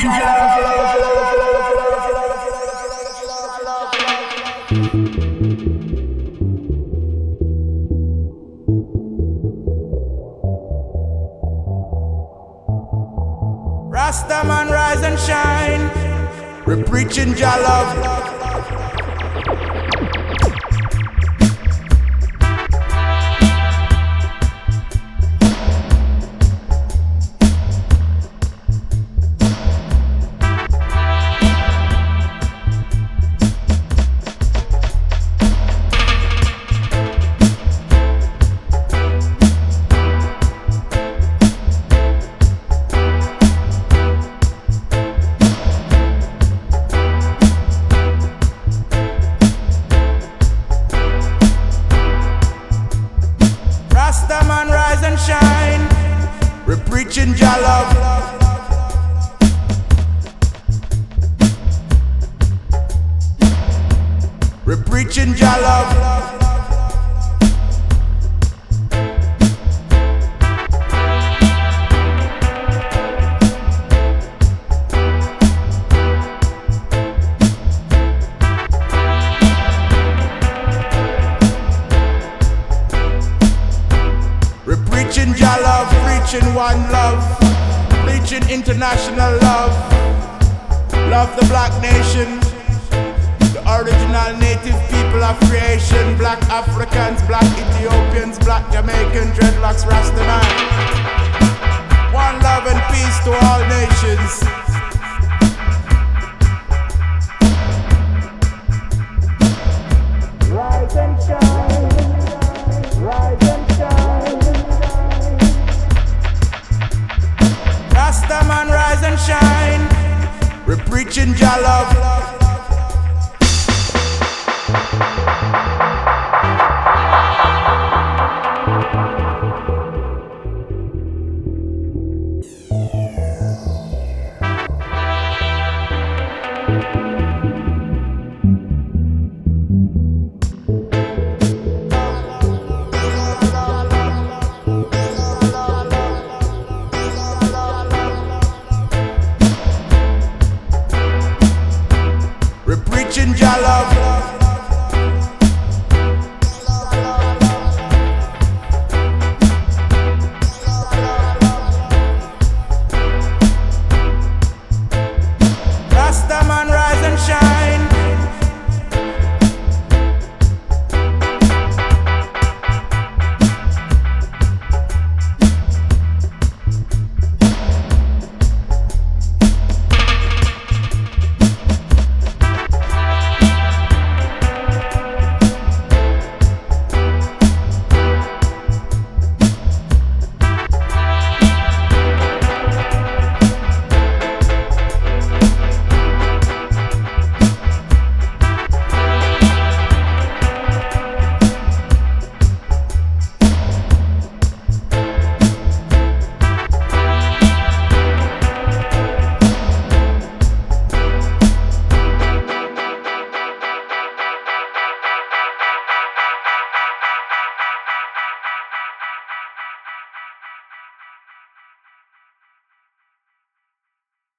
Rasta man rise and shine. We're preaching Jah love. Rasta man rise and shine. We're preaching Jah love. We're preaching Jah love. Preaching Jah love, preaching one love, preaching international love. Love the black nation, the original native people of creation. Black Africans, black Ethiopians, black Jamaicans, dreadlocks, Rastaman. One love and peace to all nations. Rise and shine, rise and shine. Rasta man rise and shine. We're preaching Jah love.